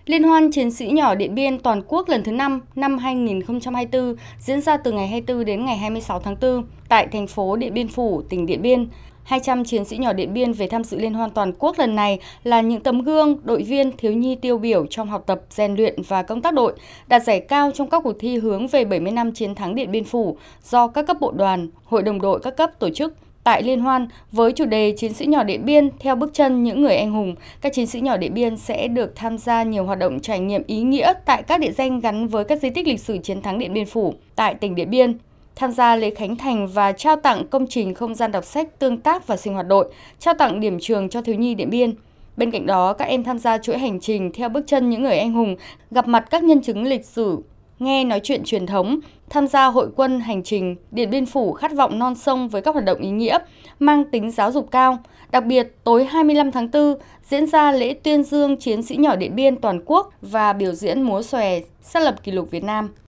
Liên hoan Chiến sĩ nhỏ Điện Biên toàn quốc lần thứ 5 năm 2024 diễn ra từ ngày 24 đến ngày 26 tháng 4 tại thành phố Điện Biên Phủ, tỉnh Điện Biên. 200 chiến sĩ nhỏ Điện Biên về tham dự Liên hoan toàn quốc lần này là những tấm gương, đội viên, thiếu nhi tiêu biểu trong học tập, rèn luyện và công tác đội, đạt giải cao trong các cuộc thi hướng về 70 năm chiến thắng Điện Biên Phủ do các cấp bộ đoàn, hội đồng đội các cấp tổ chức. Tại Liên hoan, với chủ đề Chiến sĩ nhỏ Điện Biên theo bước chân những người anh hùng, các chiến sĩ nhỏ Điện Biên sẽ được tham gia nhiều hoạt động trải nghiệm ý nghĩa tại các địa danh gắn với các di tích lịch sử chiến thắng Điện Biên Phủ tại tỉnh Điện Biên, tham gia lễ khánh thành và trao tặng công trình không gian đọc sách tương tác và sinh hoạt đội, trao tặng điểm trường cho thiếu nhi Điện Biên. Bên cạnh đó, các em tham gia chuỗi hành trình theo bước chân những người anh hùng, gặp mặt các nhân chứng lịch sử, nghe nói chuyện truyền thống, tham gia hội quân hành trình Điện Biên Phủ khát vọng non sông với các hoạt động ý nghĩa, mang tính giáo dục cao. Đặc biệt, tối 25 tháng 4 diễn ra lễ tuyên dương Chiến sĩ nhỏ Điện Biên toàn quốc và biểu diễn múa xòe xác lập kỷ lục Việt Nam.